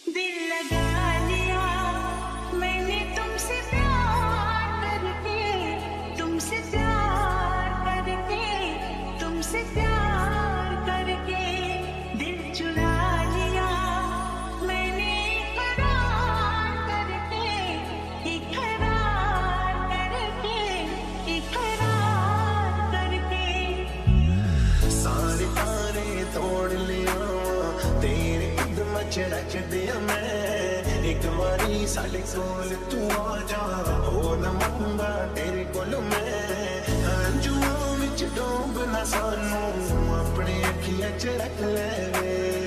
दिल लगा लिया मैंने तुमसे प्यार करके, तुमसे प्यार करके, तुमसे प्यार करके। दिल चुरा लिया मैंने इकरार करके, इकरार करके, इकरार करके। सारे तारे तोड़ लिया तेरे कदम च रख दिया मैं, एक बारी साले कोल तू आ जा, हो न मंगा तेरे कोल मैं। अंजुआं विच डूबना सानू अपनी अखियां च रख ले।